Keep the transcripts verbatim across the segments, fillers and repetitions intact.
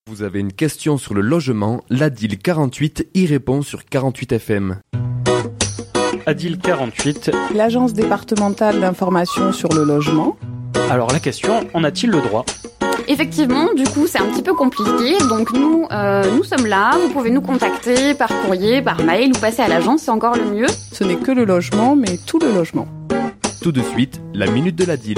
Vous avez une question sur le logement, l'Adil quarante-huit y répond sur quarante-huit F M. Adil quarante-huit. L'agence départementale d'information sur le logement. Alors la question, en a-t-il le droit ? Effectivement, du coup, c'est un petit peu compliqué. Donc nous, euh, nous sommes là. Vous pouvez nous contacter par courrier, par mail ou passer à l'agence, c'est encore le mieux. Ce n'est que le logement, mais tout le logement. Tout de suite, la minute de l'Adil.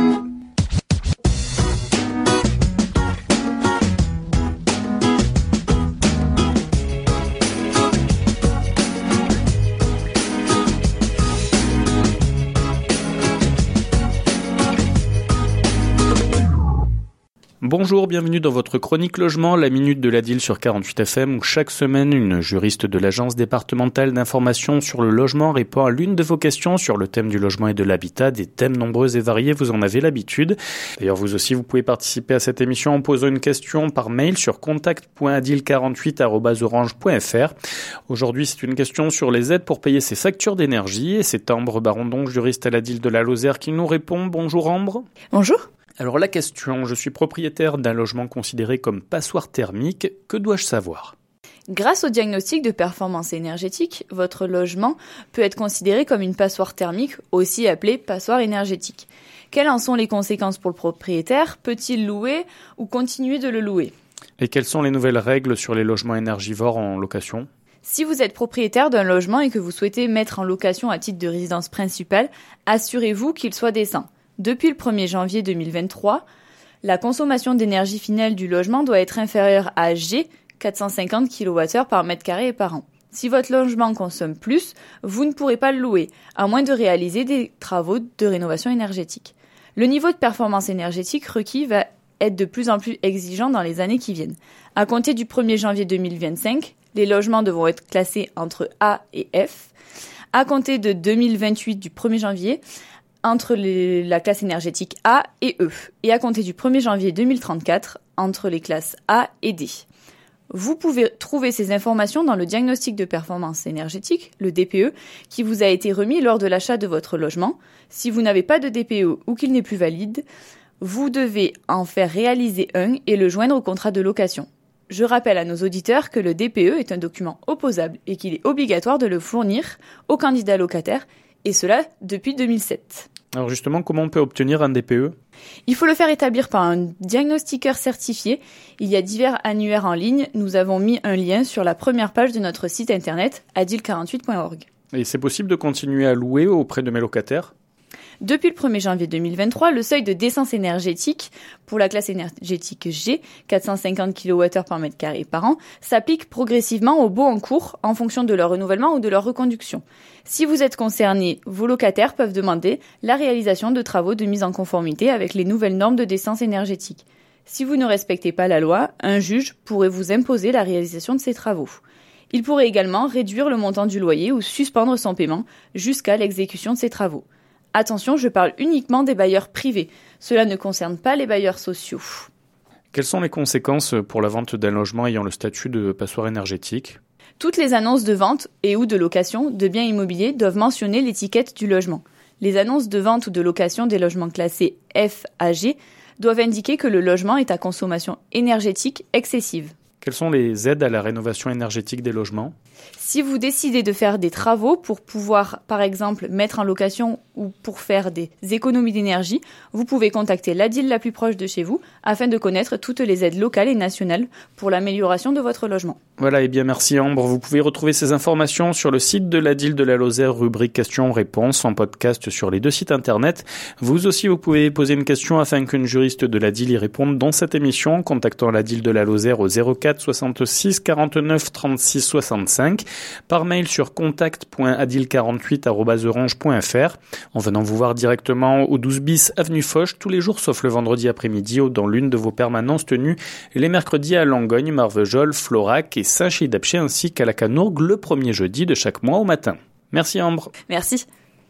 Bonjour, bienvenue dans votre chronique logement, la minute de l'Adil sur quarante-huit F M, où chaque semaine, une juriste de l'agence départementale d'information sur le logement répond à l'une de vos questions sur le thème du logement et de l'habitat, des thèmes nombreux et variés, vous en avez l'habitude. D'ailleurs, vous aussi, vous pouvez participer à cette émission en posant une question par mail sur contact point adil quarante-huit arobase orange point f r. Aujourd'hui, c'est une question sur les aides pour payer ses factures d'énergie, et c'est Ambre Barondon, juriste à l'Adil de la Lozère, qui nous répond. Bonjour Ambre. Bonjour. Alors la question, je suis propriétaire d'un logement considéré comme passoire thermique, que dois-je savoir ? Grâce au diagnostic de performance énergétique, votre logement peut être considéré comme une passoire thermique, aussi appelée passoire énergétique. Quelles en sont les conséquences pour le propriétaire ? Peut-il louer ou continuer de le louer ? Et quelles sont les nouvelles règles sur les logements énergivores en location ? Si vous êtes propriétaire d'un logement et que vous souhaitez mettre en location à titre de résidence principale, assurez-vous qu'il soit décent. Depuis le premier janvier deux mille vingt-trois, la consommation d'énergie finale du logement doit être inférieure à G, quatre cent cinquante kilowattheures par mètre carré et par an. Si votre logement consomme plus, vous ne pourrez pas le louer, à moins de réaliser des travaux de rénovation énergétique. Le niveau de performance énergétique requis va être de plus en plus exigeant dans les années qui viennent. À compter du premier janvier deux mille vingt-cinq, les logements devront être classés entre A et F. À compter de deux mille vingt-huit, du premier janvier, entre les, la classe énergétique A et E, et à compter du premier janvier deux mille trente-quatre, entre les classes A et D. Vous pouvez trouver ces informations dans le diagnostic de performance énergétique, le D P E, qui vous a été remis lors de l'achat de votre logement. Si vous n'avez pas de D P E ou qu'il n'est plus valide, vous devez en faire réaliser un et le joindre au contrat de location. Je rappelle à nos auditeurs que le D P E est un document opposable et qu'il est obligatoire de le fournir aux candidats locataires, et cela depuis deux mille sept. Alors justement, comment on peut obtenir un D P E ? Il faut le faire établir par un diagnostiqueur certifié. Il y a divers annuaires en ligne. Nous avons mis un lien sur la première page de notre site internet adil quarante-huit point org. Et c'est possible de continuer à louer auprès de mes locataires ? Depuis le premier janvier deux mille vingt-trois, le seuil de décence énergétique pour la classe énergétique G, quatre cent cinquante kilowattheures par mètre carré par an, s'applique progressivement aux baux en cours en fonction de leur renouvellement ou de leur reconduction. Si vous êtes concerné, vos locataires peuvent demander la réalisation de travaux de mise en conformité avec les nouvelles normes de décence énergétique. Si vous ne respectez pas la loi, un juge pourrait vous imposer la réalisation de ces travaux. Il pourrait également réduire le montant du loyer ou suspendre son paiement jusqu'à l'exécution de ces travaux. Attention, je parle uniquement des bailleurs privés. Cela ne concerne pas les bailleurs sociaux. Quelles sont les conséquences pour la vente d'un logement ayant le statut de passoire énergétique ? Toutes les annonces de vente et ou de location de biens immobiliers doivent mentionner l'étiquette du logement. Les annonces de vente ou de location des logements classés F à G doivent indiquer que le logement est à consommation énergétique excessive. Quelles sont les aides à la rénovation énergétique des logements ? Si vous décidez de faire des travaux pour pouvoir, par exemple, mettre en location ou pour faire des économies d'énergie, vous pouvez contacter l'Adil la plus proche de chez vous afin de connaître toutes les aides locales et nationales pour l'amélioration de votre logement. Voilà, et bien merci Ambre. Vous pouvez retrouver ces informations sur le site de l'Adil de la Lozère, rubrique questions-réponses, en podcast sur les deux sites internet. Vous aussi, vous pouvez poser une question afin qu'une juriste de l'Adil y réponde dans cette émission en contactant l'Adil de la Lozère au zéro quatre soixante-six quarante-neuf trente-six soixante-cinq, par mail sur contact point adil quarante-huit arobase orange point f r, en venant vous voir directement au douze bis avenue Foch tous les jours sauf le vendredi après-midi ou dans l'une de vos permanences tenues les mercredis à Langogne, Marvejols, Florac et Saint-Chély-d'Apcher ainsi qu'à la Canourgue le premier jeudi de chaque mois au matin. Merci Ambre. Merci.